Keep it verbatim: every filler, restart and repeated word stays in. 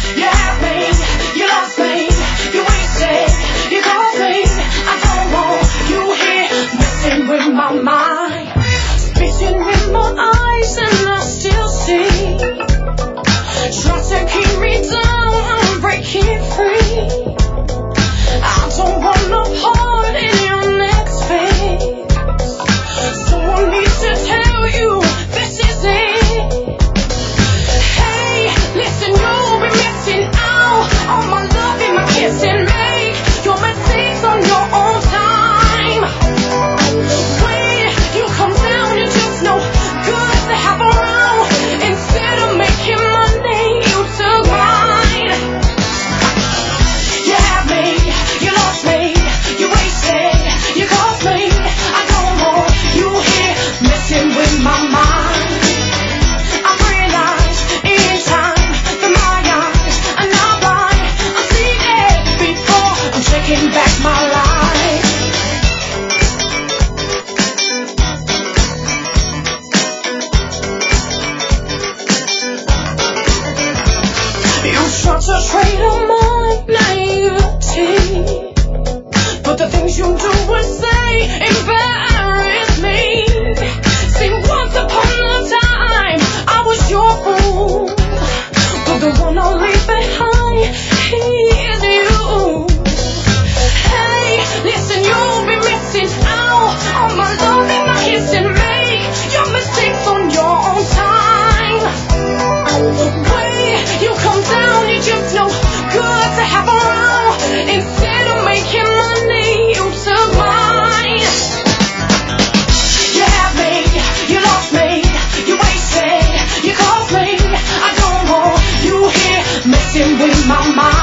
You have me, you lost me, you wasted, you caused me. I don't want you here messing with my mind, spitting with my eyes, and I still see. Try to keep me down, I'm breaking free. I don't want no part in your next phase. Someone needs to tell you this is it. Hey, listen, you'll be missing out on my love and my kissing. Make your mistakes on your own time. When you come down, you're just no good to have around. Instead of making money, you took mine. You have me, you lost me, you wasted, you caused me. I don't want you here messing with my mind. I realize in time that my eyes are not blind. I've seen it before, I'm taking back my life. You try to trade on my naivety, but the things you do and say embarrass me. See, once upon a time I was your fool, but the one I'll leave behind is you. Hey, listen, you'll be missing out on my love and my kissing. Make your mistakes on your own time. When you come down, you're just no good to have around. Instead of making money, you took mine. You have me, you lost me, you wasted, you caused me. I don't want you here messing with my mind.